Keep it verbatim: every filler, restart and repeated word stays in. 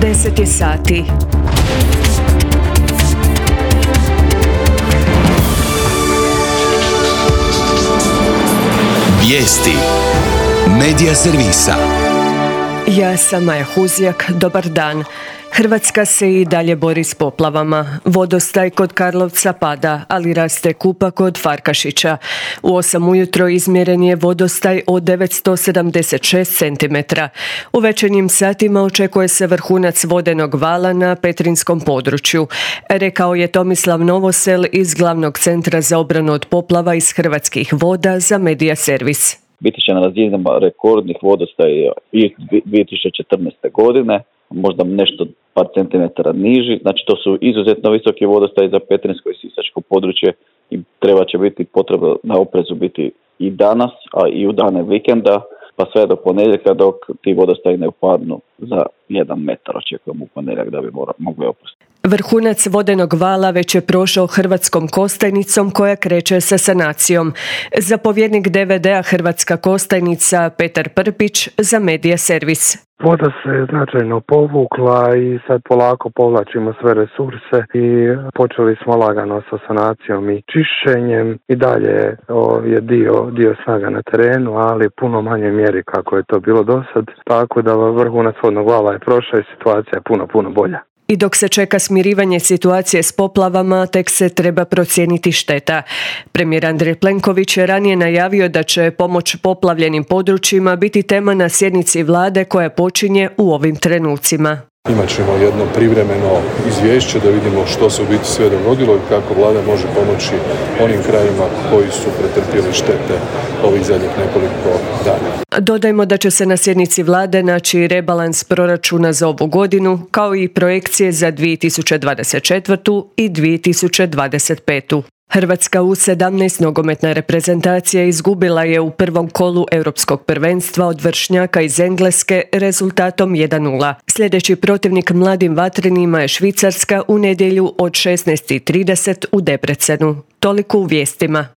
deset je sati. Vijesti Medija servisa. Ja sam Maja Huzjak, dobar dan. Hrvatska se i dalje bori s poplavama. Vodostaj kod Karlovca pada, ali raste Kupa kod Farkašića. U osam ujutro izmjeren je vodostaj od devetsto sedamdeset šest centimetara. U večernjim satima očekuje se vrhunac vodenog vala na Petrinjskom području, rekao je Tomislav Novosel iz Glavnog centra za obranu od poplava iz Hrvatskih voda za Medija servis. Biti će na razinama rekordnih vodostaja i dvije tisuće četrnaeste. godine, možda nešto par centimetara niži. Znači to su izuzetno visoki vodostaji za Petrinjsko i Sisačko područje i treba će biti potreba na oprezu biti i danas, a i u dane vikenda, pa sve do ponedjeljka dok ti vodostaji ne upadnu za jedan metar. Očekujemo u ponedjeljak da bi mogli opustiti. Vrhunac vodenog vala već je prošao Hrvatskom Kostajnicom koja kreće sa sanacijom. Zapovjednik D V D-a Hrvatska Kostajnica Petar Prpić za Medija servis. Voda se značajno povukla i sad polako povlačimo sve resurse i počeli smo lagano sa sanacijom i čišćenjem. I dalje je dio, dio snaga na terenu, ali puno manje mjeri kako je to bilo do sad. Tako da vrhunac vodnog vala je prošao i situacija je puno, puno bolja. I dok se čeka smirivanje situacije s poplavama, tek se treba procijeniti šteta. Premijer Andrej Plenković je ranije najavio da će pomoć poplavljenim područjima biti tema na sjednici vlade koja počinje u ovim trenucima. Imat ćemo jedno privremeno izvješće da vidimo što se u biti sve dogodilo i kako vlada može pomoći onim krajevima koji su pretrpjeli štete ovih zadnjih nekoliko dana. Dodajmo da će se na sjednici vlade naći rebalans proračuna za ovu godinu, kao i projekcije za dvije tisuće dvadeset četvrtu. i dvije tisuće dvadeset petu. Hrvatska U sedamnaest nogometna reprezentacija izgubila je u prvom kolu Europskog prvenstva od vršnjaka iz Engleske rezultatom jedan nula. Sljedeći protivnik mladim vatrenima je Švicarska u nedjelju od šesnaest i trideset u Debrecenu. Toliko u vijestima.